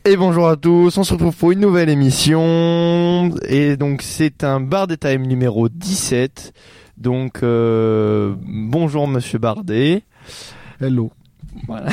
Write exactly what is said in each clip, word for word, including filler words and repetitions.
Et bonjour à tous, on se retrouve pour une nouvelle émission, et donc c'est un Bardet Time numéro dix-sept, donc euh, bonjour Monsieur Bardet. Hello. Voilà.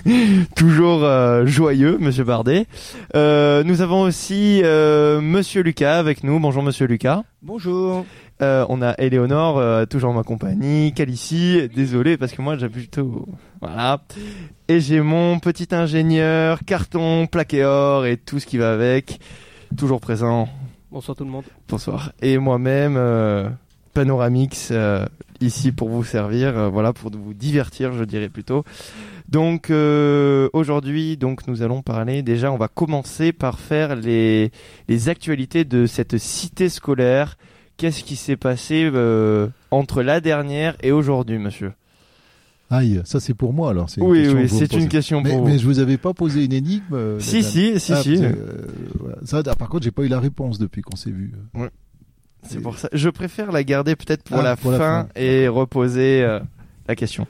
Toujours euh, joyeux Monsieur Bardet. Euh, nous avons aussi euh, Monsieur Lucas avec nous, bonjour Monsieur Lucas. Bonjour. Euh, on a Éléonore, euh, toujours en ma compagnie, Calici, désolé parce que moi j'ai plutôt... Voilà. Et j'ai mon petit ingénieur, carton, plaqué or et tout ce qui va avec, toujours présent. Bonsoir tout le monde. Bonsoir. Et moi-même, euh, Panoramix, euh, ici pour vous servir, euh, voilà, pour vous divertir, je dirais plutôt. Donc euh, aujourd'hui, donc nous allons parler, déjà on va commencer par faire les, les actualités de cette cité scolaire. Qu'est-ce qui s'est passé euh, entre la dernière et aujourd'hui, monsieur ? Aïe, ça c'est pour moi alors. C'est oui, une oui, c'est une question pour mais, vous. Mais je vous avais pas posé une énigme euh, Si, si, si, ah, si. Euh, voilà. Ça, ah, par contre, j'ai pas eu la réponse depuis qu'on s'est vu. Ouais. C'est et... pour ça. Je préfère la garder peut-être pour, ah, la, pour fin la fin et reposer euh, la question.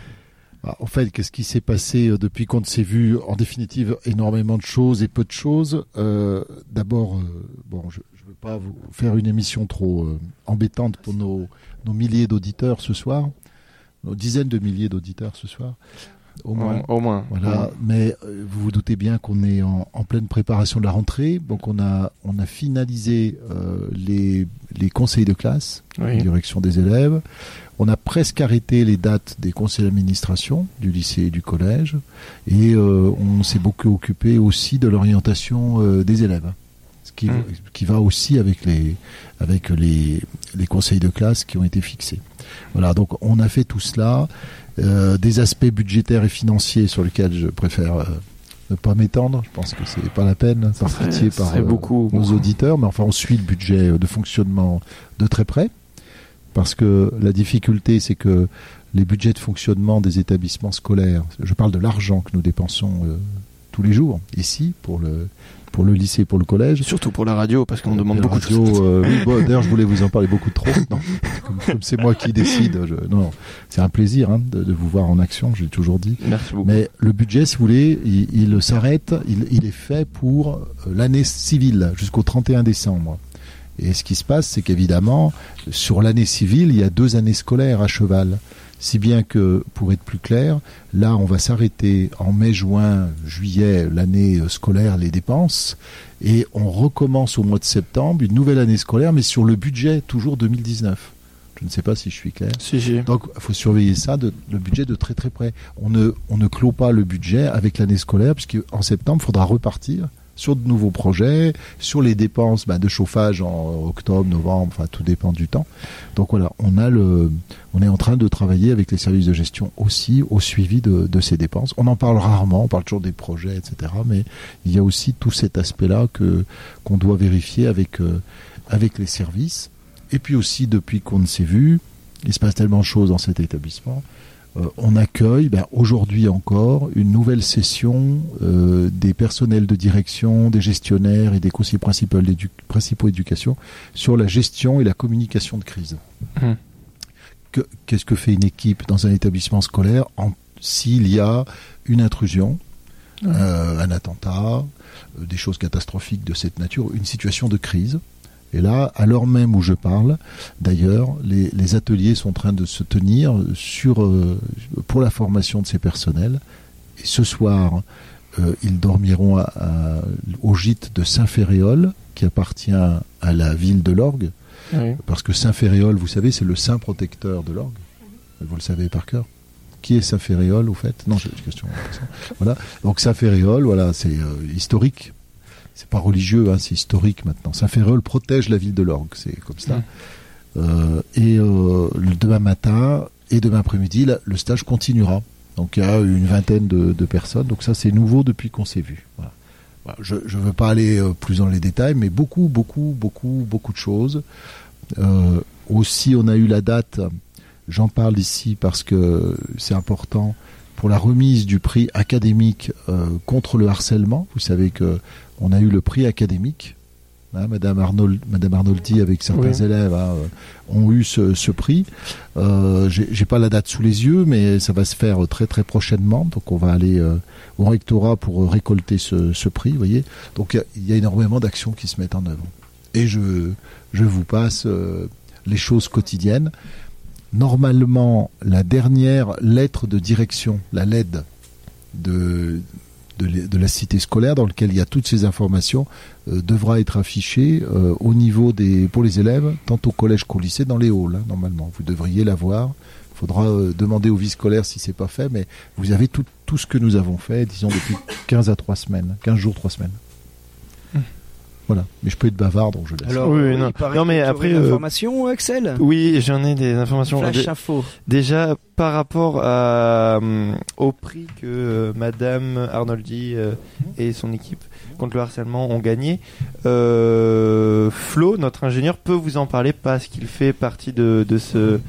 Ah, en fait, qu'est-ce qui s'est passé euh, depuis qu'on s'est vu ? En définitive, énormément de choses et peu de choses. Euh, d'abord, euh, bon, je ne veux pas vous faire une émission trop euh, embêtante pour nos, nos milliers d'auditeurs ce soir. Nos dizaines de milliers d'auditeurs ce soir, au moins. Au, au moins. Voilà. Au moins. Mais euh, vous vous doutez bien qu'on est en, en pleine préparation de la rentrée, donc on a on a finalisé euh, les les conseils de classe, oui. La direction des élèves. On a presque arrêté les dates des conseils d'administration du lycée et du collège, et euh, on s'est beaucoup occupé aussi de l'orientation euh, des élèves, ce qui mmh. qui va aussi avec les avec les les conseils de classe qui ont été fixés. Voilà, donc on a fait tout cela, euh, des aspects budgétaires et financiers sur lesquels je préfère euh, ne pas m'étendre. Je pense que c'est pas la peine, par pitié par euh, beaucoup, nos beaucoup. auditeurs, mais enfin on suit le budget de fonctionnement de très près, parce que la difficulté c'est que les budgets de fonctionnement des établissements scolaires, je parle de l'argent que nous dépensons euh, tous les jours ici pour le pour le lycée, pour le collège. Surtout pour la radio, parce qu'on euh, demande beaucoup radio, de choses. Euh, oui, bon, d'ailleurs, je voulais vous en parler beaucoup trop. Non, comme, comme c'est moi qui décide, je, non, non, c'est un plaisir hein, de, de vous voir en action, j'ai toujours dit. Merci beaucoup. Mais le budget, si vous voulez, il, il s'arrête, il, il est fait pour l'année civile, jusqu'au trente et un décembre. Et ce qui se passe, c'est qu'évidemment, sur l'année civile, il y a deux années scolaires à cheval. Si bien que, pour être plus clair, là, on va s'arrêter en mai, juin, juillet, l'année scolaire, les dépenses, et on recommence au mois de septembre une nouvelle année scolaire, mais sur le budget toujours deux mille dix-neuf. Je ne sais pas si je suis clair. Si, si. Donc, il faut surveiller ça, de, le budget de très très près. On ne, on ne clôt pas le budget avec l'année scolaire, puisqu'en septembre, il faudra repartir sur de nouveaux projets, sur les dépenses bah, de chauffage en octobre, novembre, enfin tout dépend du temps. Donc voilà, on a le, on est en train de travailler avec les services de gestion aussi au suivi de, de ces dépenses. On en parle rarement, on parle toujours des projets, et cetera. Mais il y a aussi tout cet aspect-là que qu'on doit vérifier avec euh, avec les services. Et puis aussi depuis qu'on s'est vu, il se passe tellement de choses dans cet établissement. Euh, on accueille ben, aujourd'hui encore une nouvelle session euh, des personnels de direction, des gestionnaires et des conseillers principaux, d'édu- principaux d'éducation sur la gestion et la communication de crise. Mmh. Que, qu'est-ce que fait une équipe dans un établissement scolaire en, s'il y a une intrusion, mmh. euh, un attentat, euh, des choses catastrophiques de cette nature, une situation de crise? Et là, à l'heure même où je parle, d'ailleurs, les, les ateliers sont en train de se tenir sur, euh, pour la formation de ces personnels. Et ce soir, euh, ils dormiront à, à, au gîte de Saint-Féréol, qui appartient à la ville de l'Orgue. Oui. Parce que Saint-Féréol, vous savez, c'est le saint protecteur de l'Orgue. Vous le savez par cœur. Qui est Saint-Féréol, au fait ? Non, j'ai une question. Voilà. Donc Saint-Féréol, voilà, c'est euh, historique. C'est pas religieux, hein, c'est historique maintenant. Saint-Féréol protège la ville de l'Orgue, c'est comme ça. Mmh. Euh, et euh, le demain matin et demain après-midi, là, le stage continuera. Donc il y a une vingtaine de, de personnes. Donc ça, c'est nouveau depuis qu'on s'est vu. Voilà. Voilà. Je ne veux pas aller euh, plus dans les détails, mais beaucoup, beaucoup, beaucoup, beaucoup de choses. Euh, aussi, on a eu la date. J'en parle ici parce que c'est important pour la remise du prix académique euh, contre le harcèlement. Vous savez que on a eu le prix académique Hein, Madame, Arnold, Madame Arnoldi avec certains oui. élèves hein, ont eu ce, ce prix. Euh, j'ai, j'ai pas la date sous les yeux, mais ça va se faire très très prochainement. Donc on va aller euh, au rectorat pour récolter ce, ce prix. Vous voyez. Donc il y, y a énormément d'actions qui se mettent en œuvre. Et je je vous passe euh, les choses quotidiennes. Normalement, la dernière lettre de direction, la L E D de De, de la cité scolaire dans laquelle il y a toutes ces informations euh, devra être affichée euh, au niveau des pour les élèves tant au collège qu'au lycée dans les halls hein, normalement vous devriez l'avoir. Il faudra euh, demander au vie scolaire si c'est pas fait, mais vous avez tout tout ce que nous avons fait disons depuis quinze à trois semaines, quinze jours trois semaines. Mmh. Voilà, mais je peux être bavard donc je laisse. Alors oui, non. non mais après euh, informations Axel. Oui, j'en ai des informations. Flash dé- info. Déjà par rapport à, euh, au prix que euh, Madame Arnoldi euh, et son équipe contre le harcèlement ont gagné, euh, Flo, notre ingénieur, peut vous en parler parce qu'il fait partie de, de ce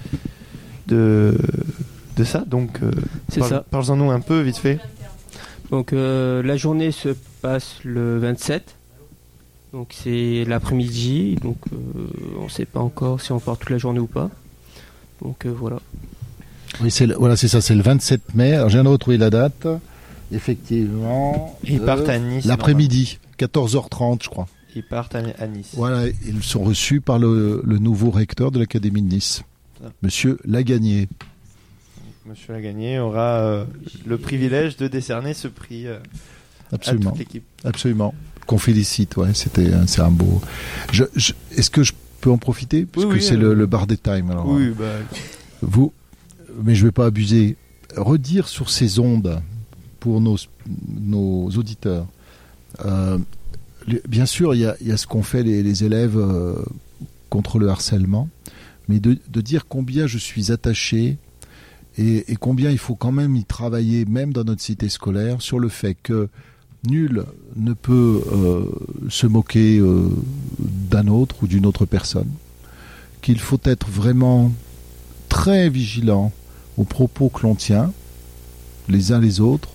de de ça. Donc euh, c'est parle, ça. Parle-en nous un peu vite fait. Donc euh, la journée se passe le vingt-sept. Donc c'est l'après-midi, donc euh, on ne sait pas encore si on part toute la journée ou pas. Donc euh, voilà. Oui, c'est le, voilà, c'est ça, c'est le vingt-sept mai. Alors, je viens de retrouver la date. Effectivement. Ils euh, partent à Nice. L'après-midi, quatorze heures trente, je crois. Ils partent à, à Nice. Voilà, ils sont reçus par le, le nouveau recteur de l'Académie de Nice, ça. Monsieur Lagagné. Monsieur Lagagné aura euh, le privilège de décerner ce prix euh, Absolument. à toute l'équipe. Absolument. Qu'on félicite, ouais, c'était, c'est un beau. Je, je, est-ce que je peux en profiter parce oui, que oui, c'est euh... le, le bar des times. Alors, oui, bah... vous, mais je vais pas abuser. Redire sur ces ondes pour nos nos auditeurs. Euh, bien sûr, il y a, y a ce qu'ont fait les, les élèves euh, contre le harcèlement, mais de, de dire combien je suis attaché et, et combien il faut quand même y travailler, même dans notre cité scolaire, sur le fait que nul ne peut euh, se moquer euh, d'un autre ou d'une autre personne, qu'il faut être vraiment très vigilant aux propos que l'on tient, les uns les autres,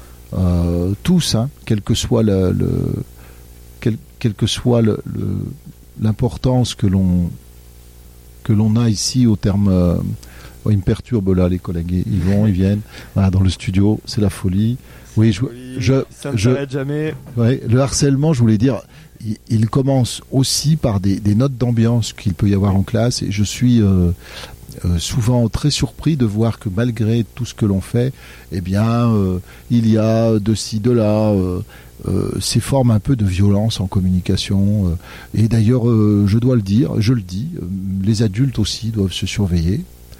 euh, tous, hein, quel que soit le, le quel, quel que soit le, le, l'importance que l'on que l'on a ici au terme. Euh, oh, ils me perturbent là, les collègues, ils vont, ils viennent. Voilà, dans le studio, c'est la folie. Oui, je, je, ça ne je, s'arrête jamais. Ouais, le harcèlement, je voulais dire, il, il commence aussi par des, des notes d'ambiance qu'il peut y avoir en classe, et je suis euh, euh, souvent très surpris de voir que malgré tout ce que l'on fait, eh bien, euh, il y a de ci, de là, euh, euh, ces formes un peu de violence en communication. Euh, et d'ailleurs, euh, je dois le dire, je le dis, euh, les adultes aussi doivent se surveiller.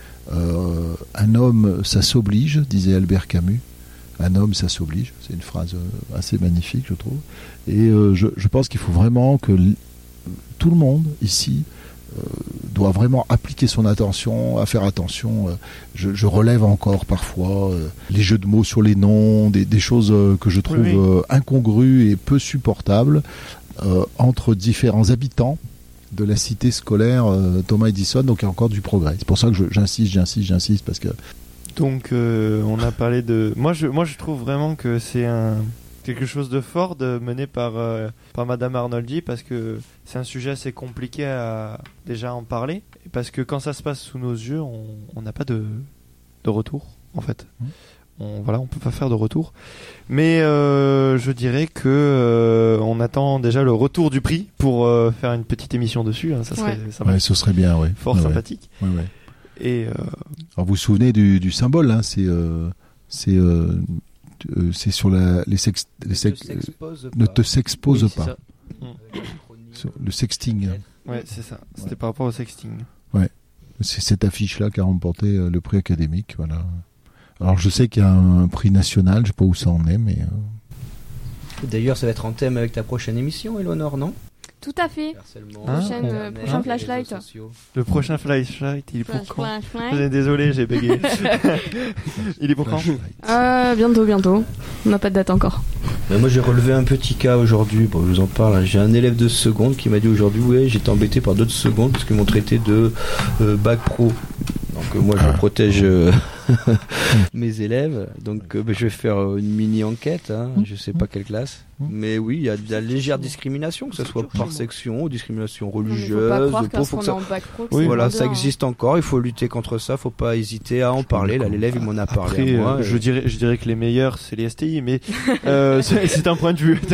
Euh, un homme, ça s'oblige, disait Albert Camus. Un homme, ça s'oblige. C'est une phrase assez magnifique, je trouve. Et euh, je, je pense qu'il faut vraiment que l- tout le monde ici euh, doit vraiment appliquer son attention, à faire attention. Euh, je, je relève encore parfois euh, les jeux de mots sur les noms, des, des choses euh, que je trouve oui, oui. Euh, incongrues et peu supportables euh, entre différents habitants de la cité scolaire euh, Thomas Edison. Donc il y a encore du progrès. C'est pour ça que je, j'insiste, j'insiste, j'insiste, parce que Donc euh, on a parlé de... Moi je, moi je trouve vraiment que c'est un... quelque chose de fort de mené par, euh, par Madame Arnoldi, parce que c'est un sujet assez compliqué à déjà en parler, parce que quand ça se passe sous nos yeux, on n'a pas de, de retour en fait. Mmh. On, voilà, on peut pas faire de retour. Mais euh, je dirais que euh, on attend déjà le retour du prix pour euh, faire une petite émission dessus. Hein. Ça serait, ouais. ça ouais, ce serait bien, ouais. Fort ouais, sympathique. Ouais, ouais. Et euh... alors vous vous souvenez du, du symbole, hein, c'est euh, c'est euh, euh, c'est sur la les sex, les sex, ne, euh, ne te s'expose oui, pas. Sur le sexting. Ouais, c'est ça. C'était ouais. par rapport au sexting. Ouais. C'est cette affiche là qui a remporté euh, le prix académique, voilà. Alors je sais qu'il y a un, un prix national, je sais pas où ça en est, mais. Euh... D'ailleurs, ça va être en thème avec ta prochaine émission, Eleonore, non ? Tout à fait. Hein Prochaine, euh, prochain hein flashlight. Le prochain flashlight, il est pour quand ? Désolé, j'ai bégayé. Il est pour quand ? euh, Bientôt, bientôt. On n'a pas de date encore. Ben moi, j'ai relevé un petit cas aujourd'hui. Bon, je vous en parle. J'ai un élève de seconde qui m'a dit aujourd'hui, ouais, j'étais embêté par d'autres secondes parce qu'ils m'ont traité de euh, bac pro. Donc euh, moi, je ah. protège. Euh, mes élèves. Donc euh, bah, je vais faire euh, une mini enquête. Hein. Je sais pas quelle classe, mais oui, il y a de la légère discrimination, que ce soit par section ou discrimination religieuse. Non, mais faut pas croire qu'en pour, ce faut que moment ça... en bac pro, que Oui, c'est voilà, moins ça bien, existe encore. Il faut lutter contre ça. Faut pas hésiter à en parler. Là, l'élève, il m'en a parlé Après, à moi. euh, et- je dirais, je dirais que les meilleurs, c'est les S T I, mais euh, c'est, c'est un point de vue.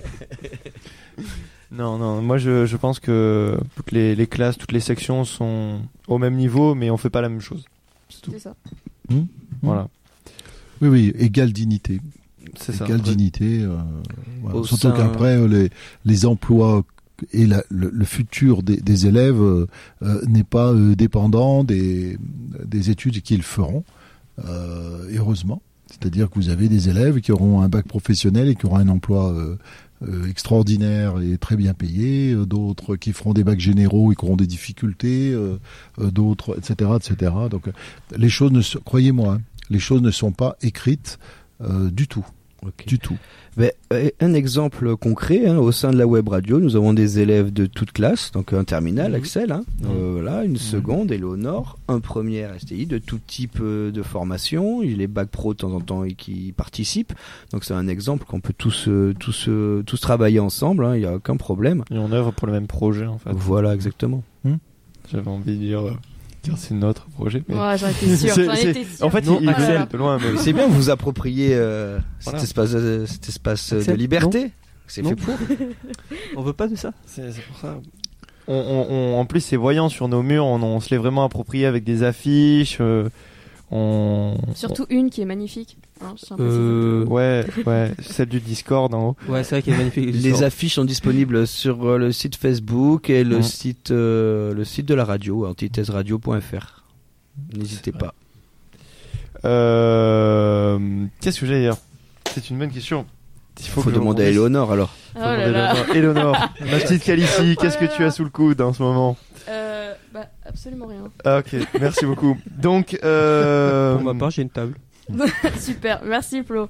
Non, non, moi je, je pense que toutes les, les classes, toutes les sections sont au même niveau, mais on fait pas la même chose. C'est tout. C'est ça. Voilà, Oui, oui, égale dignité. c'est ça. Égale dignité. euh, voilà. Au Surtout sein- qu'après, euh, les, les emplois et la- le, le futur des, des élèves euh, euh, n'est pas euh, dépendant des, des études qu'ils feront, euh, et heureusement. C'est-à-dire que vous avez des élèves qui auront un bac professionnel et qui auront un emploi euh, euh, extraordinaire et très bien payé, euh, d'autres qui feront des bacs généraux et qui auront des difficultés, euh, euh, d'autres, et cetera, et cetera. Donc, euh, les choses ne, sont- croyez-moi, hein, les choses ne sont pas écrites euh, du tout, Ok. du tout. Ben, euh, un exemple concret, hein, au sein de la web radio, nous avons des élèves de toutes classes, donc un terminal, Mhm. Axel, hein, Mhm. euh, voilà, une seconde, Éléonore, un premier S T I de tout type euh, de formation, il est bac pro de temps en temps et qui participent, donc c'est un exemple qu'on peut tous, euh, tous, euh, tous travailler ensemble, hein, il n'y a aucun problème. Et on œuvre pour le même projet en fait. Voilà, exactement. J'avais envie de dire, euh, car c'est notre projet. Mais... Ouais, j'en étais sûre. C'est- J'en c'est- étais sûre. En fait, Non, il, il Axel. venait de loin, mais C'est bien, vous appropriez euh, Voilà. cet espace, euh, cet espace euh, de Axel, liberté, c'est Non. fait pour. On veut pas de ça. c'est, c'est pour ça. On, on, on- en plus, c'est voyant sur nos murs, on, on se l'est vraiment approprié avec des affiches. euh, on... Surtout une qui est magnifique. Hein, je tiens à préciser. Euh... Ouais, ouais, celle du Discord en haut. Ouais, c'est vrai qu'elle est magnifique. Les affiches sont disponibles sur euh, le site Facebook et le Mhm. site euh, le site de la radio, antithèse radio point f r. N'hésitez C'est pas. Euh... Qu'est-ce que j'allais dire? C'est une bonne question. Il Faut, que je demander à rebondisse. Éléonore alors. Oh là là. Éléonore, ma petite Calicie, qu'est-ce que tu as sous le coude en ce moment? Euh, bah, absolument rien. Ah, ok, merci beaucoup. Donc, euh... Pour ma part, j'ai une table. Super, merci Flo.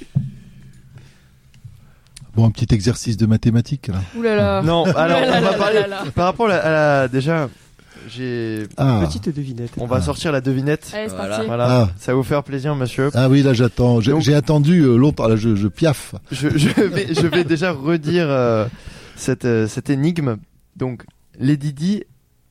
Bon, un petit exercice de mathématiques, là. Ouh là là. non, alors Ouh là on là va là parler là là. par rapport à la, à la- déjà, j'ai, Ah, Petite devinette. on va Ah. sortir la devinette. Allez, c'est Voilà. parti. Voilà, Ah. ça va vous faire plaisir, monsieur. ah oui, là, j'attends. J'ai, Donc- j'ai attendu euh, longtemps. Là, je, je piaffe. Je, je vais, je vais déjà redire euh, cette, euh, cette énigme. Donc, Lady Di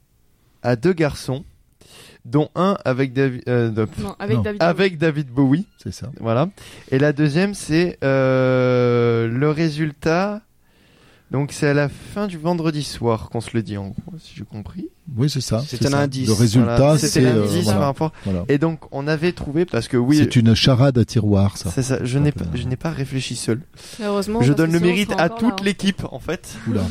a deux garçons, dont un avec David, euh, de- Non, avec Non. David. avec David Bowie. C'est ça. Voilà. Et la deuxième, c'est euh, le résultat. Donc, c'est à la fin du vendredi soir qu'on se le dit, en gros, si j'ai compris. Oui, c'est ça. C'est c'est un ça. indice. Le résultat, Voilà. c'est, C'était euh, l'indice voilà, par rapport. voilà. Et donc, on avait trouvé, parce que oui, C'est une charade à tiroir, ça. c'est ça, je n'ai, Ça pas, peut- je n'ai pas réfléchi seul. Heureusement. Je parce donne que le sinon, on mérite serait à encore toute là, hein. l'équipe, en fait. Oula.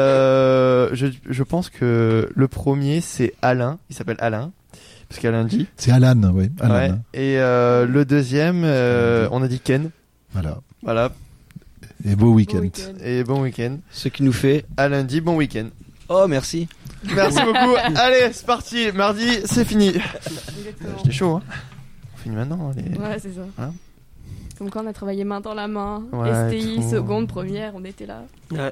Euh, je, je pense que le premier, c'est Alain. Il s'appelle Alain. Parce qu'Alain dit. C'est Alan, oui. Alan. Ouais. hein. Et euh, le deuxième, euh, on a dit Ken. Voilà. Voilà. Et beau Bon week-end. week-end. Et bon week-end. Ce qui nous fait. À lundi, bon week-end. Oh merci. Merci beaucoup. Allez, c'est parti. Mardi, c'est fini. Exactement. J'étais chaud, hein. On finit maintenant. Les... Ouais, c'est ça. Voilà. Comme quand on a travaillé main dans la main, Ouais, S T I, trop. seconde, première, on était là. Ouais.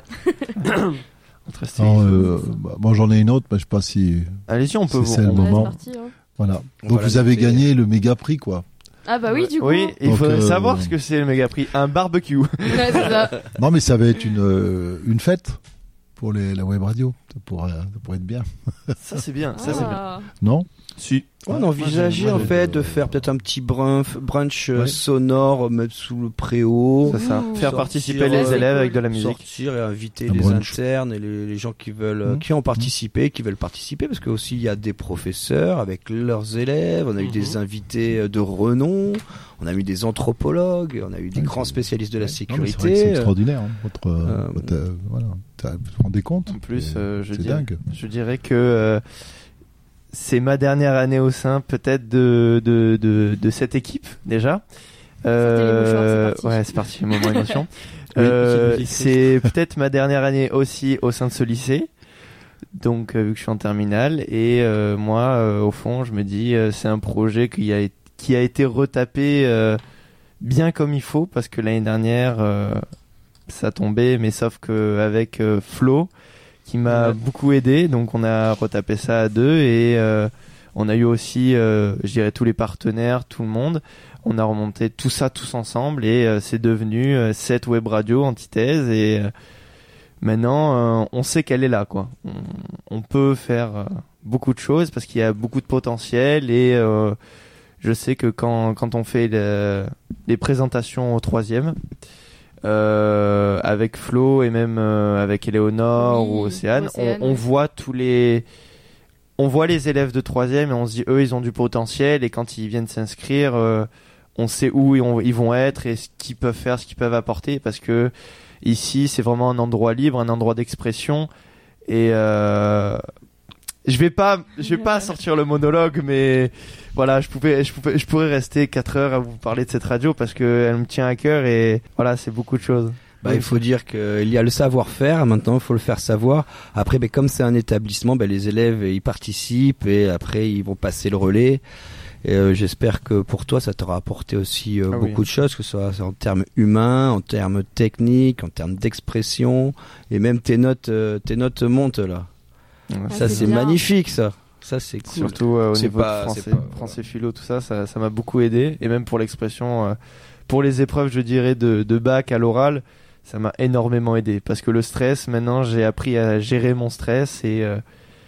Entre styles. Alors, euh, bah, moi, j'en ai une autre, mais je sais pas si. Allez-y, on peut c'est vous. celle- on- moment. Ouais, c'est parti. Hein. Voilà. On Donc, va la vous avez noter. gagné le méga prix, quoi. Ah bah oui, du coup. Oui, il Donc, faudrait euh, savoir ce que c'est le méga prix. Un barbecue. Ouais, c'est ça. Non, mais ça va être une, euh, une fête pour les, la web radio. Ça pourrait, ça pourrait être bien. Ça, c'est bien. Ça, c'est bien. Ah. Non? Si. On envisageait moi, en j'ai- fait de faire peut-être un petit brunch, brunch euh, Ouais. sonore, mettre sous le préau. C'est ça. Ouh. Faire Sortir, participer euh, les c'est élèves cool. avec de la musique. Sortir et inviter Un les brunch. internes et les, les gens qui veulent, euh, Mhm. qui ont participé, qui veulent participer, parce que aussi il y a des professeurs avec leurs élèves, on a eu Mhm. des invités euh, de renom, on a eu des anthropologues, on a eu des Ouais, grands c'est- spécialistes de la Non, mais c'est vrai que sécurité. c'est extraordinaire. hein, votre, Euh, votre, euh, voilà. Ça, vous vous rendez compte? En plus, C'est- euh, je, c'est dirais, dingue. je dirais que euh, c'est ma dernière année au sein, peut-être, de, de, de, de cette équipe, déjà. Sortez les mouchoirs, c'est parti. Ouais, c'est parti, moment émotion. Oui, Euh, c'est- c'est peut-être ma dernière année aussi au sein de ce lycée. Donc, euh, vu que je suis en terminale. Et euh, moi, euh, au fond, je me dis, euh, c'est un projet qui a, qui a été retapé euh, bien comme il faut, parce que l'année dernière, euh, ça tombait, mais sauf qu'avec euh, Flo, qui m'a Ouais. beaucoup aidé, donc on a retapé ça à deux et euh, On a eu aussi, euh, je dirais, tous les partenaires, tout le monde. On a remonté tout ça tous ensemble et euh, c'est devenu euh, cette web radio Antithèse et euh, maintenant euh, on sait qu'elle est là, quoi. On, on peut faire euh, beaucoup de choses parce qu'il y a beaucoup de potentiel et euh, je sais que quand, quand on fait le, les présentations au troisième, euh, avec Flo et même euh, avec Éléonore Oui, ou Océane, Océane, on, on ouais. voit tous les... On voit les élèves de troisième et on se dit, eux, ils ont du potentiel et quand ils viennent s'inscrire, euh, on sait où ils, ont- ils vont être et ce qu'ils peuvent faire, ce qu'ils peuvent apporter parce que ici, c'est vraiment un endroit libre, un endroit d'expression et euh, je vais pas, je vais pas sortir le monologue, mais voilà, je pouvais, je pouvais, je pourrais rester quatre heures à vous parler de cette radio parce que elle me tient à cœur et voilà, c'est beaucoup de choses. Bah, il faut dire qu'il y a le savoir-faire, maintenant il faut le faire savoir. Après, ben, comme c'est un établissement, ben, les élèves ils participent et après ils vont passer le relais. Et, euh, j'espère que pour toi ça t'aura apporté aussi euh, Ah oui. beaucoup de choses, que ce soit en termes humains, en termes techniques, en termes d'expression, et même tes notes, euh, tes notes montent là. Ouais. Ah, ça c'est c'est bien. magnifique ça. Ça c'est cool. Surtout euh, au C'est niveau pas- de c'est français, pas- français philo, tout ça, ça, ça m'a beaucoup aidé et même pour l'expression, euh, pour les épreuves, je dirais de, de bac à l'oral. Ça m'a énormément aidé parce que le stress, maintenant, j'ai appris à gérer mon stress et euh,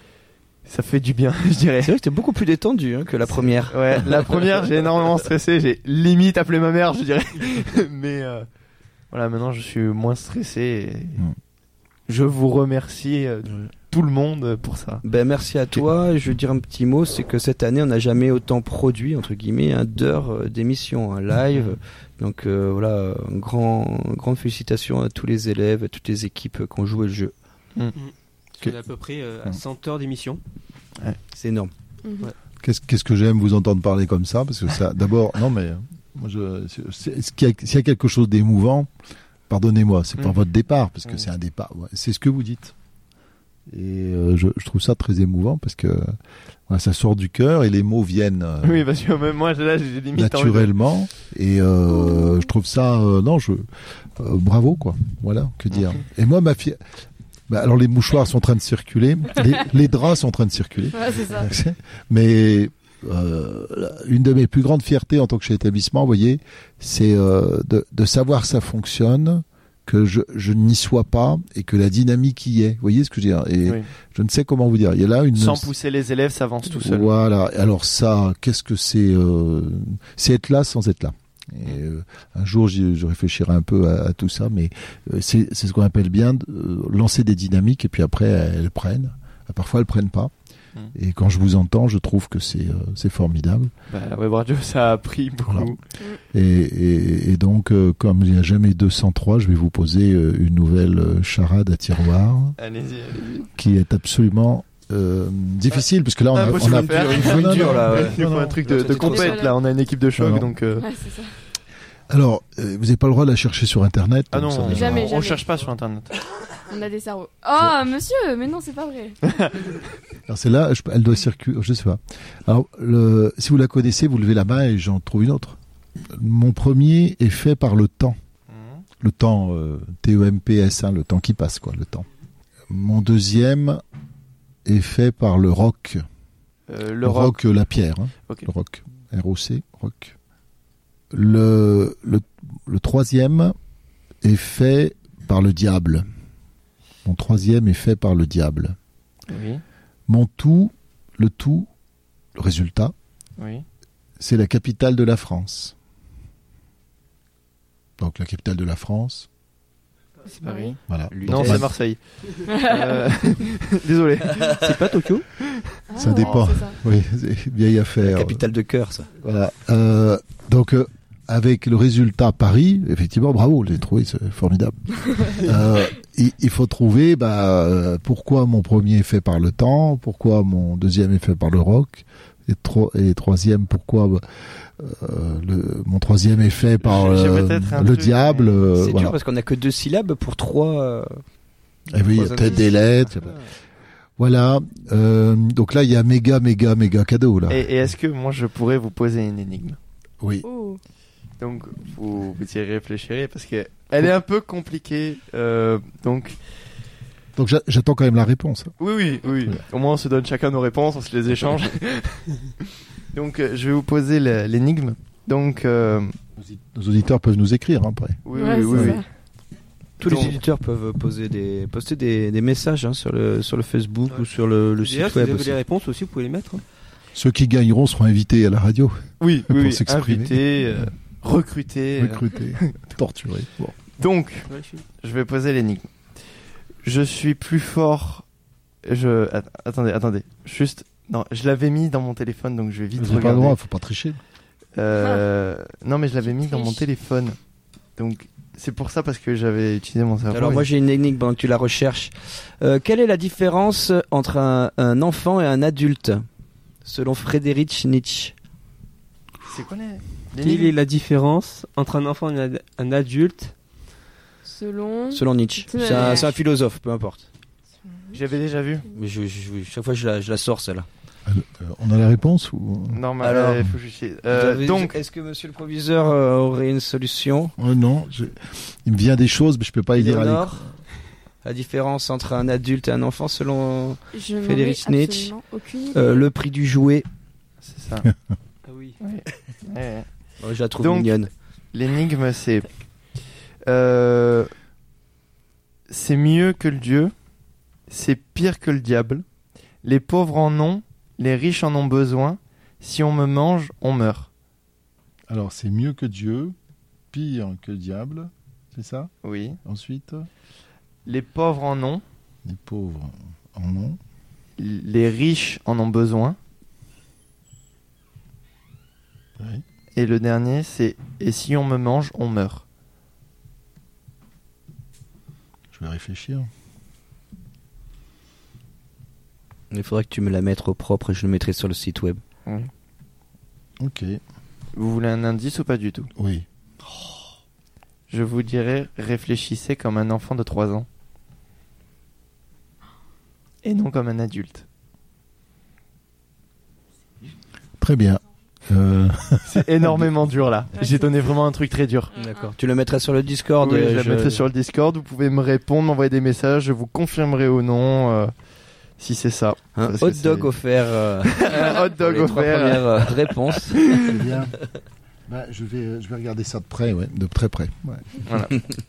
ça fait du bien, je dirais. C'est vrai que t'es beaucoup plus détendu hein, que la première. Ouais, la première, j'ai énormément stressé, j'ai limite appelé ma mère, je dirais. Mais euh, voilà, maintenant, je suis moins stressé et Mm. je vous remercie euh, tout le monde pour ça. Ben merci à toi. Je veux dire un petit mot, c'est que cette année on n'a jamais autant produit entre guillemets hein, d'heures euh, d'émissions un live. Donc euh, voilà, un grand, grande félicitations à tous les élèves, à toutes les équipes qui ont joué le jeu. C'est à peu près euh, à cent heures d'émission. C'est énorme. Mhm. Qu'est-ce, qu'est-ce que j'aime vous entendre parler comme ça, parce que ça, d'abord, non mais, euh, moi je, c'est- c'est- qu'il y a- s'il y a quelque chose d'émouvant, pardonnez-moi, c'est pas Mm. votre départ, parce que Mm. c'est un départ, ouais, c'est ce que vous dites. Et euh, je, je trouve ça très émouvant, parce que voilà, ça sort du cœur et les mots viennent euh, Oui, parce que même moi, là, j'ai limite envie de- naturellement. Et euh, je trouve ça, euh, non, je, euh, bravo quoi. Voilà, que dire. Et moi, ma fille, bah, alors les mouchoirs sont en train de circuler, les, les draps sont en train de circuler. Ouais, c'est ça. Mais euh, une de mes plus grandes fiertés en tant que chef d'établissement, vous voyez, c'est euh, de, de savoir que ça fonctionne, que je, je n'y sois pas et que la dynamique y est. Vous voyez ce que je veux dire? Et Oui. je ne sais comment vous dire. Il y a là une Sans pousser les élèves, ça avance tout seul. Voilà. Alors ça, qu'est-ce que c'est euh, C'est être là sans être là. Et, euh, un jour, j'y- je réfléchirai un peu à, à tout ça, mais euh, c'est c'est ce qu'on appelle bien euh, lancer des dynamiques et puis après elles prennent. Parfois elles prennent pas. Mm. Et quand je vous entends, je trouve que c'est euh, c'est formidable. Bah, la web radio, ça a pris beaucoup. Voilà. Et, et, et donc, euh, comme il n'y a jamais deux cent trois, je vais vous poser euh, une nouvelle euh, charade à tiroir Allez-y, allez-y. qui est absolument euh, difficile parce que là on Ah, a, moi, on je a veux faire. Il faut une Non, dure non, là. non, Ouais. Il faut non, un non. truc de, de C'est trop compète, dur. là. On a une équipe de choc, Non, non. donc. euh, Ouais, c'est ça. Alors, euh, vous n'avez pas le droit de la chercher sur Internet. Ah donc non, ça on, va- Jamais, on jamais. cherche pas sur Internet. On a des cerveaux. Oh, monsieur, mais non, c'est pas vrai. Alors celle-là, je- elle doit circuler, je sais pas. Alors, le, si vous la connaissez, vous levez la main et j'en trouve une autre. Mon premier est fait par le temps. Mhm. Le temps, euh, T E M P S, hein, le temps qui passe, quoi, le temps. Mon deuxième est fait par le rock. Euh, Le, le rock. rock, euh, la pierre, hein, Ok. le rock. R O C, rock. Le, le, le troisième est fait par le diable. Mon troisième est fait par le diable. Oui, Mon tout, le tout, le résultat, oui. c'est la capitale de la France. Donc la capitale de la France, C'est Paris. voilà. Lui, Donc, Non, Yes. c'est Marseille. Euh, Désolé. C'est pas Tokyo? Ça Ah, dépend. c'est ça. oui, c'est vieille affaire. Capitale de cœur ça. Voilà. Euh, donc euh, avec le résultat Paris, effectivement, bravo, j'ai trouvé, c'est formidable. euh, il, il faut trouver bah, euh, pourquoi mon premier est fait par le temps, pourquoi mon deuxième est fait par le rock, et, tro- et troisième, pourquoi euh, le, mon troisième est fait par J'ai euh, peut-être un le truc, diable. mais euh, C'est voilà. dur parce qu'on a que deux syllabes pour trois. euh, Et oui, il y a trois peut-être indices. des lettres. je sais pas. Voilà. Euh, donc là, il y a méga, méga, méga cadeau là. Et, et est-ce que moi je pourrais vous poser une énigme? Oui. Oh. Donc vous, vous y réfléchirez parce que elle est un peu compliquée. euh, donc Donc j'a- j'attends quand même la réponse. Oui, oui, oui. Voilà. Au moins, on se donne chacun nos réponses, on se les échange. Donc, euh, je vais vous poser le- l'énigme. Donc, euh, Nos auditeurs peuvent nous écrire hein, après. oui, Ouais, oui, c'est oui, oui. ça. Tous les Donc- éditeurs peuvent poser des, poster des, des messages hein, sur, le, sur le Facebook Ouais. ou sur le, le D'ailleurs, site si vous web avez aussi. les réponses aussi, vous pouvez les mettre. hein. Ceux qui gagneront seront invités à la radio, Oui, Pour oui, oui. s'exprimer. Invité, euh, recruté. euh. recrutés, torturés. Bon. Donc, Ouais, je suis- je vais poser l'énigme. Je suis plus fort. Je. Att- Attendez, attendez. Juste. Non, je l'avais mis dans mon téléphone, donc je vais vite Vous n'avez pas le regarder. droit, faut pas tricher. Euh, Non, mais je l'avais mis dans mon triches. téléphone. Donc, c'est pour ça parce que j'avais utilisé mon cerveau. Alors moi et- j'ai une énigme pendant que tu la recherches. Euh, quelle est la différence entre un, un enfant et un adulte selon Friedrich Nietzsche? C'est quoi les. Quelle est l'énigme la différence entre un enfant et un ad- un adulte? Selon. Selon Nietzsche. C'est- C'est un, c'est un philosophe, peu importe. J'avais déjà vu. Mais je, je- chaque fois je la, je la sors celle-là. Euh, on a la réponse ou Non, mais Alors, il faut juste. Vous Euh, avez- donc, est-ce que monsieur le proviseur euh, aurait une solution? Euh, Non, je- il me vient des choses, mais je peux pas y dire. à l'écran. Éléonore, la différence entre un adulte et un enfant selon Je n'en ai Friedrich Nietzsche. absolument aucune idée. euh, le prix du jouet. c'est ça. Ah oui. Ouais, ouais. Oh, je la trouve Donc- mignonne. L'énigme, c'est. Euh, c'est mieux que le Dieu, c'est pire que le diable. Les pauvres en ont, les riches en ont besoin. Si on me mange, on meurt. Alors, c'est mieux que Dieu, pire que le diable, c'est ça? Oui. Ensuite, Les pauvres en ont, les pauvres en ont. les riches en ont besoin. Oui. Et le dernier, c'est et si on me mange, on meurt. Je vais réfléchir. Il faudrait que tu me la mettes au propre et je le mettrai sur le site web. Ok, Vous voulez un indice ou pas du tout? oui. Je vous dirais, réfléchissez comme un enfant de trois ans. Et non comme un adulte. Très bien. Euh, C'est énormément dur là. Ouais, J'ai c'est- donné vraiment un truc très dur. D'accord. Tu le mettras sur le Discord. Oui, et je la je- mettrai sur le Discord. Vous pouvez me répondre, m'envoyer des messages. Je vous confirmerai ou non euh, si c'est ça. Un Parce que hot dog c'est- offert. euh, Un hot pour dog les trois offert. premières euh, réponses. très bien. Bah, je, vais, je vais regarder ça de près, ouais, de très près. Ouais. Voilà.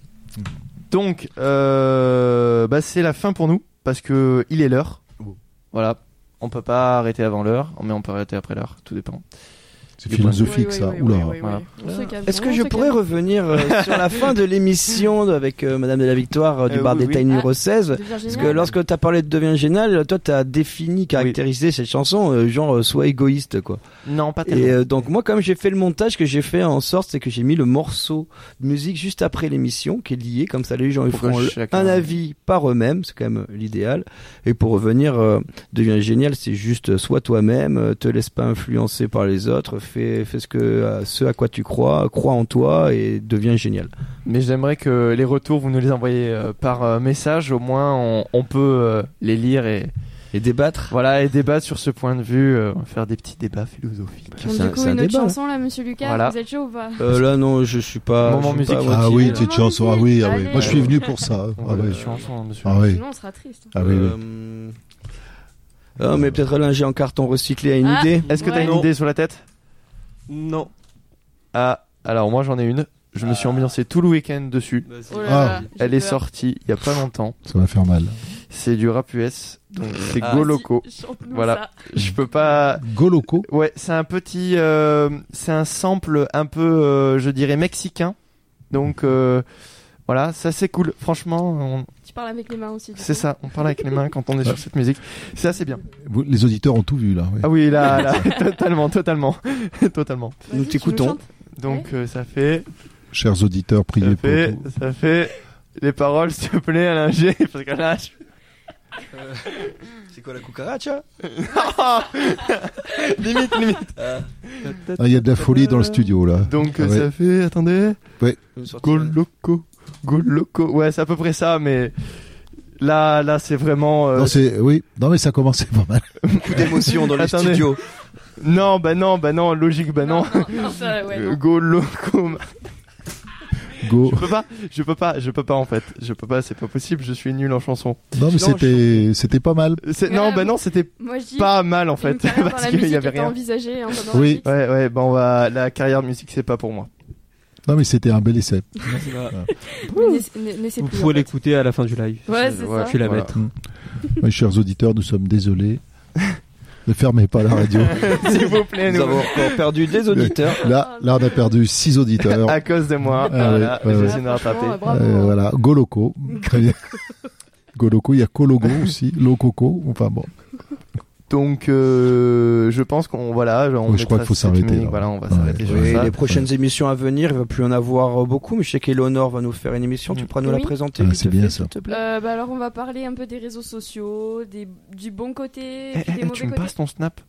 Donc, euh, bah, c'est la fin pour nous parce que il est l'heure. Oh. Voilà. On peut pas arrêter avant l'heure, mais on peut arrêter après l'heure. Tout dépend. C'est Du philosophique, Oui, oui, ça. oui, Oula. oui, oui, oui. Voilà. On se calme, Est-ce que on je se pourrais calme. revenir euh, sur la fin de l'émission avec euh, Madame de la Victoire euh, du Euh, bar oui, des oui. tailles numéro seize? Devient Parce que génial. lorsque tu as parlé de Devient Génial, toi tu as défini, caractérisé cette chanson, euh, genre euh, soit égoïste quoi. Non, pas tellement. Et euh, donc moi comme j'ai fait le montage, que j'ai fait en sorte, c'est que j'ai mis le morceau de musique juste après l'émission qui est lié, comme ça les gens ils Pour que feront chacun- un avis par eux-mêmes, c'est quand même l'idéal. Et pour revenir, euh, Devient Génial, c'est juste euh, sois toi-même, euh, te laisse pas influencer par les autres, fais, fais ce, que, euh, ce à quoi tu crois, crois en toi et deviens génial. Mais j'aimerais que les retours, vous nous les envoyez euh, par euh, message. Au moins, on, on peut euh, les lire et Et débattre. voilà et débattre sur ce point de vue. euh, faire des petits débats philosophiques. Donc, C'est un- du coup, c'est un une autre débat, chanson là, monsieur Lucas, Voilà. vous êtes chaud ou pas? Euh, là non, je suis pas. Moment je suis pas musique. Ah motivé, oui, là. petite chanson. Ah oui, ah oui. Allez. Moi, je suis venu pour ça. On Ah va oui. des chansons, monsieur. Ah oui. Sinon, on sera triste. Ah oui, oui. Euh, Ah, mais peut-être là j'ai en carton recyclé a une Ah. idée. Est-ce que t'as Ouais. une Non. idée sur la tête? Non. Ah, alors moi j'en ai une. Je me suis ambiancé tout le week-end dessus. Oh là Ah. là, j'ai Elle est peur. sortie il y a pas longtemps. Ça va faire mal. C'est du rap U S. Donc c'est Ah. Go Loco. Vas-y, chante-nous Voilà. ça. Je peux pas. Goloco. Ouais, c'est un petit, euh, c'est un sample un peu, euh, je dirais mexicain. Donc euh, voilà, ça c'est cool. Franchement, on- Tu parles avec les mains aussi. du c'est coup. ça. On parle avec les mains quand on est sur cette musique. C'est assez bien. Vous- Les auditeurs ont tout vu, là. oui. Ah oui, là, là, totalement, totalement, totalement. Vas-y, Nous tu t'écoutons. chantes. Donc euh, ça fait, Chers auditeurs, ça priez pour fait, vous. ça fait. Les paroles, s'il te plaît, Alain G, parce que là, je- C'est quoi la cucaracha? limite, limite. Ah, il y a de la folie dans le studio, là. Donc Ah euh, ouais. ça fait, attendez. Go Go Loco, Go Loco. Ouais, c'est à peu près ça, mais là, là, c'est vraiment. euh, Non, c'est, oui. Non, mais ça commençait pas mal. beaucoup d'émotions dans les Attendez. studios. Non, bah non, bah non, logique, bah non. Non, ça, ouais, Euh, non. Go Loco. Go. Je peux pas, je peux pas, je peux pas en fait. Je peux pas, c'est pas possible, je suis nul en chanson. Non, mais Non, c'était, c'était pas mal. C'est... Ouais, Non, bah non, c'était Moi, je dis. pas mal en fait. une carrière dans Parce la qu'il musique y avait était rien. envisagée, hein, pendant Oui. la Ouais, ouais, bah on va. La carrière musique, c'est pas pour moi. Non, mais c'était un bel essai. Mais n'essa- n'a- n'essaie Vous plus, pouvez en fait. l'écouter à la fin du live. Ouais, c'est Ouais, ça. Je vais la Voilà. mettre. Mes chers auditeurs, nous sommes désolés. Ne fermez pas la radio. S'il vous plaît, Nous nous. avons encore perdu des auditeurs. Là, là, on a perdu six auditeurs. À cause de moi. Ah voilà, ouais, ouais, j'essaie ouais. de rattraper. Franchement, bravo. Euh, voilà, Goloco. Très bien. Goloco, il y a Cologo aussi, Lococo. Enfin bon. Donc, euh, je pense qu'on voilà, on Oui, je crois mettra qu'il faut cette s'arrêter, musique, là. Voilà, on va Ouais, s'arrêter sur Oui, ça. les prochaines émissions à venir, il va plus en avoir euh, beaucoup, mais je sais qu'Eleonore va nous faire une émission. Tu pourras nous la Oui. présenter, Ah, vite c'est fait, bien, s'il ça. te plaît. Euh, bah alors on va parler un peu des réseaux sociaux, des, du bon côté, Eh, puis des eh, mauvais tu me côtés. passes ton snap?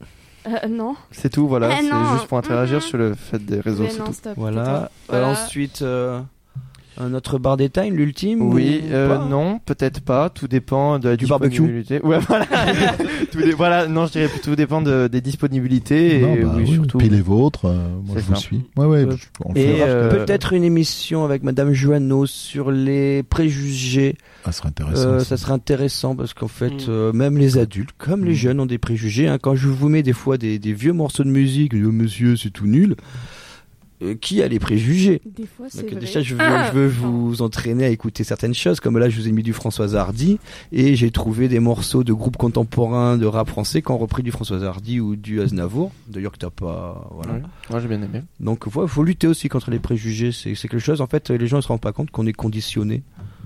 Euh, non. C'est tout, voilà. Eh c'est non. juste pour interagir Mhm. sur le fait des réseaux, Mais c'est non, tout. stop. Voilà. tais-toi. Euh, Voilà. ensuite, euh, un autre bar des times, l'ultime Oui, ou euh, pas non, peut-être pas. Tout dépend de la Du barbecue. disponibilité. Ouais, voilà. tout dé- voilà. Non, je dirais plutôt dépend de, des disponibilités Non, et bah oui, oui, surtout. Puis les vôtres, euh, moi C'est je vous ça. suis. Ouais, ouais, Euh, on le et, fera. euh, Peut-être une émission avec Madame Joanneau sur les préjugés. Ah, ce serait intéressant. Euh, ça. ça serait intéressant parce qu'en fait, Mm. euh, même les adultes, comme les Mm. jeunes, ont des préjugés. hein. Quand je vous mets des fois des, des vieux morceaux de musique, oh, monsieur, c'est tout nul. Euh, qui a les préjugés? Des fois, c'est Donc vrai. déjà, je veux, Ah, je veux enfin. vous entraîner à écouter certaines choses. Comme là, je vous ai mis du François Hardy et j'ai trouvé des morceaux de groupes contemporains de rap français qui ont repris du François Hardy ou du Aznavour. D'ailleurs, que t'as pas, voilà. Ouais. Moi, j'ai bien aimé. Donc, il faut lutter aussi contre les préjugés. C'est c'est quelque chose. En fait, les gens ne se rendent pas compte qu'on est conditionné.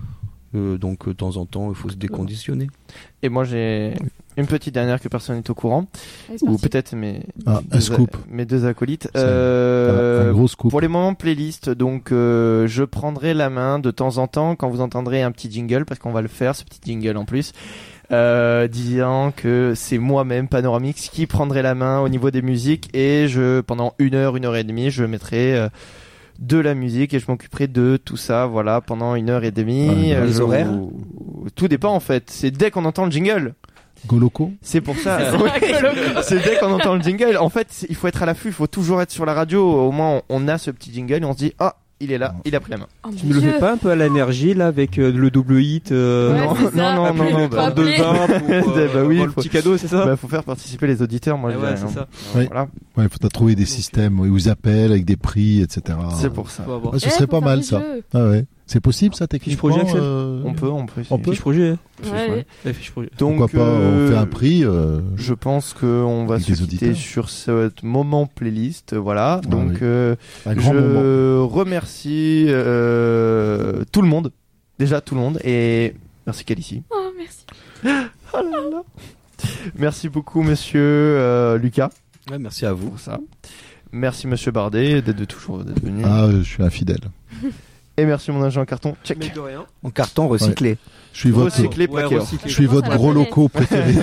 Euh, donc, de temps en temps, il faut se déconditionner. Et moi, j'ai une petite dernière que personne n'est au courant, Allez, c'est ou parti. peut-être mes, Ah, un deux, scoop. mes deux acolytes. C'est Euh, un, un gros scoop. Pour les moments playlist, donc euh, je prendrai la main de temps en temps quand vous entendrez un petit jingle, parce qu'on va le faire, ce petit jingle en plus, euh, disant que c'est moi-même, Panoramix, qui prendrai la main au niveau des musiques, et je pendant une heure, une heure et demie, je mettrai euh, de la musique et je m'occuperai de tout ça, voilà, pendant une heure et demie. Ouais, Euh, les je- horaires Tout dépend en fait, c'est dès qu'on entend le jingle. Goloco. C'est pour ça. Ouais. C'est dès qu'on entend le jingle. En fait, c'est- il faut être à l'affût. Il faut toujours être sur la radio. Au moins, on, on a ce petit jingle et on se dit ah, il est là, il a pris la main. Oh, Tu mon ne le Dieu. fais pas un peu à l'énergie là avec euh, le double hit euh, Ouais, non, c'est ça. non, non, non, non, bah, Appeler. trente-deux vingt pour euh, Bah oui, avoir le faut- petit cadeau, c'est ça? Bah, faut faire participer les auditeurs. Moi, Eh je ouais, dirais, c'est hein. ça. Oui. Voilà, Ouais, il faut trouver des systèmes où ils vous appellent avec des prix, et cetera. c'est pour ça. Faut avoir Ouais, ce Eh, serait faut pas faire mal des ça. jeux. Ah ouais. C'est possible ça techniquement. projet, Axel euh, On peut, on peut. On essayer. peut. fiche projet. Ouais. Ouais, fiche projet. Donc, Pourquoi pas euh, on fait un prix. euh, Je pense qu'on va Avec se des quitter auditeurs. sur ce moment playlist. Voilà. Ah Donc, oui. euh, un grand moment. je remercie euh, tout le monde. Déjà tout le monde et merci Calici. Oh, merci. Oh là là. Merci beaucoup monsieur euh, Lucas Ouais, merci à vous. pour ça. Merci monsieur Bardet d'être de toujours d'être venu. Ah, euh, je suis infidèle. Et merci mon agent carton. Check. Mais de rien. En carton recyclé. Je suis votre, Recyclé, Ouais, plaqué. recyclé. je suis Comment votre ça gros l'appelait loco préféré.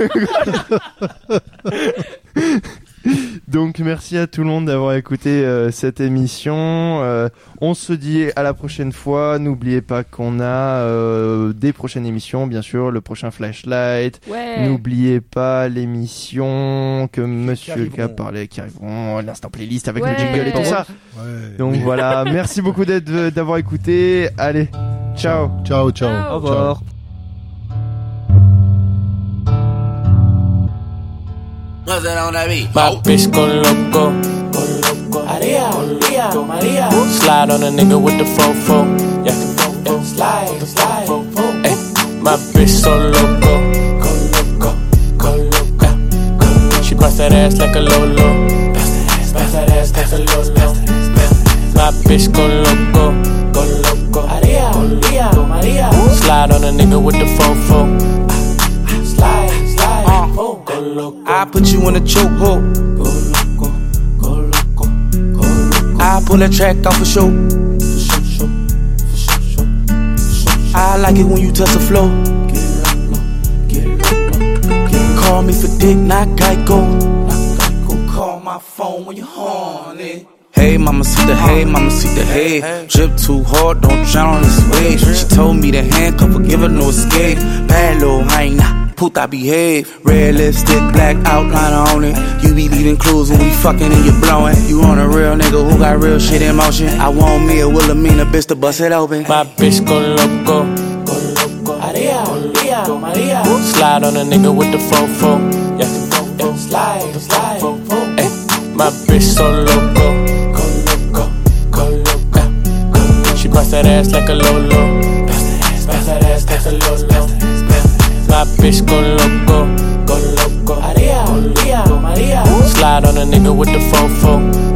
Donc merci à tout le monde d'avoir écouté euh, cette émission. Euh, on se dit à la prochaine fois. N'oubliez pas qu'on a euh, des prochaines émissions, bien sûr, le prochain Flashlight. Ouais. N'oubliez pas l'émission que Monsieur arriveront. K parlait, qui arriveront, l'instant playlist avec Ouais. le jingle et tout ça. Ouais. Donc voilà, merci beaucoup d'être, d'avoir écouté. Allez, ciao. Ciao, ciao. Ciao. Au revoir. My bitch go loco, go loco. Maria, Maria, Maria. Slide on a nigga with the fofo, yeah. yeah. Slide, slide, ay. My bitch so loco, go loco, go loco. Yeah. She bust that ass like a lolo, bust that ass, bust that ass like a lolo. My bitch go loco, go loco. Maria, Maria, Maria. Slide on a nigga with the fofo, slide, slide, oh, go loco. I put you in a chokehold. Go loco, go loco, go loco. I pull that track off a show. For sure, sure, for sure, sure, for sure, sure. I like it when you touch the floor. Get loco, get loco, get loco. Call me for dick, not Geico. Like go call my phone when you're horny. Hey, mama, see the hey, mama, see the hey. Drip too hard, don't drown on this wave. She told me to handcuff her, give her no escape. Bad little hyena. puta behave. Red lipstick, black outliner on it. You be leaving clues when we fucking and you blowing. You on a real nigga who got real shit in motion. I want me a Wilhelmina bitch to bust it open. My bitch go loco, go loco. Maria, Maria, Maria. Slide on a nigga with the fofo. Yeah, fofo. Slide, slide, fofo. Ay, my bitch so loco, go loco, go loco. She bust that ass like a lolo. Bust that ass, bust that ass like a lolo. My bitch go loco, go loco. Maria, Maria, Maria. Slide on a nigga with the fofo.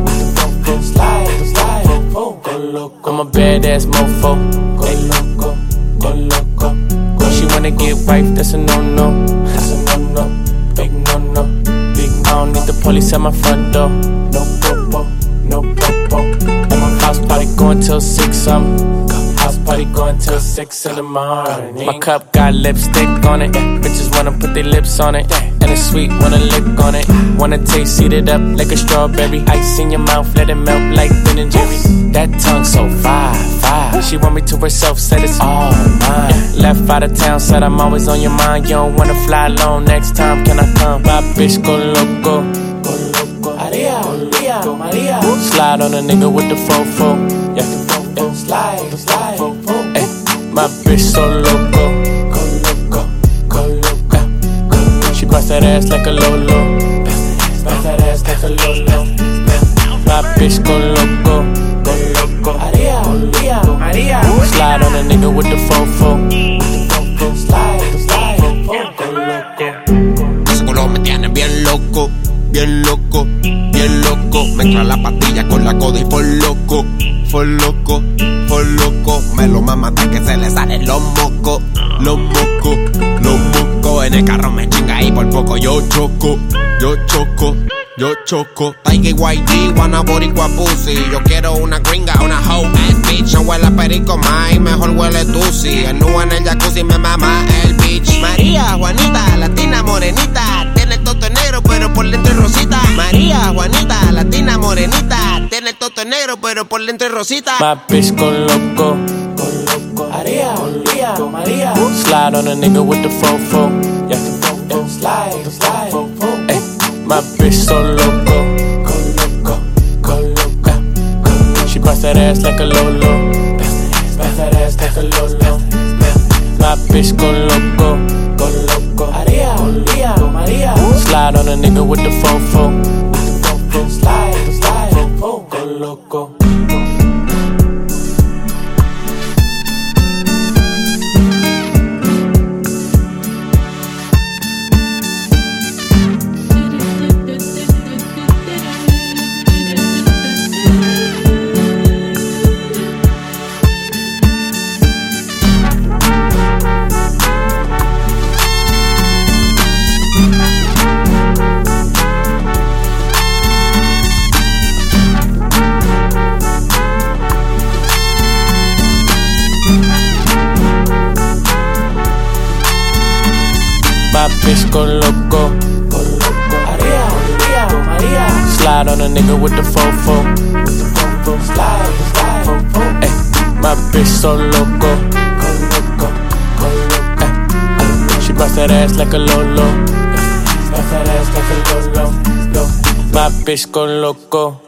Slide, slide, fofo. Go loco. I'm a badass mofo. Go loco, go loco. Go. She wanna get wife, that's a no-no. That's a no-no, big no-no. Big, I don't need the police at my front door. No popo, no popo. And my house party going till six, um. House party going till six in the morning. My cup got lipstick on it. Yeah. Bitches wanna put their lips on it. Yeah. And it's sweet, wanna lick on it. Wanna taste, eat it up like a strawberry. Ice in your mouth, let it melt like Ben and Jerry's. That tongue so fire, fire. She want me to herself, said it's all mine. Yeah. Left out of town, said I'm always on your mind. You don't wanna fly alone, next time can I come? My bitch go loco, go loco. Maria, Maria, Maria. Slide on a nigga with the fofo. Yeah. Slide, slide, ay, my bitch so loco, go loco, go loco. She bust that ass like a lolo, bust that ass like a lolo. My bitch go loco, go loco. Maria, Maria, Maria. Slide on a nigga with the fofo. Slide, slide, go loco. Ese culo me tiene bien loco, bien loco, bien loco. Mezcla la pastilla con la coda y por loco. For loco, for loco. Me lo mama hasta que se le salen los mocos. Los mocos, los mocos. En el carro me chinga y por poco yo choco. Yo choco, yo choco. Tiger Y D, wanna boricua pussy. Yo quiero una gringa, una hoe ass bitch. No huele a perico más, mejor huele tusi. El nu en el jacuzzi me mama el bitch. María, Juanita, latina, morenita. Tiene el toto negro pero por dentro es rosita. María, Juanita, latina, morenita. Tiene el toto negro pero por dentro es rosita. My bitch go loco, go loco. Maria, Maria, Maria. Slide on a nigga with the fofo. Yeah, fofo. Slide, slide, fofo. Ay, my bitch so loco, go loco, go loco. She bust that ass like a lolo, bust that ass like a lolo. My bitch go loco, go loco. Maria, Maria, Maria. Slide on a nigga with the fofo. Slide, slide, fofo. Go loco. My bitch go loco, go loco. Maria, Maria, Maria. Slide on a nigga with the fofo, with the fofo. Slide, slide, fofo. Ay, my bitch so loco, go loco, go loco. Ay, she bust that ass like a lolo, bust that ass like a lolo. My bitch go loco.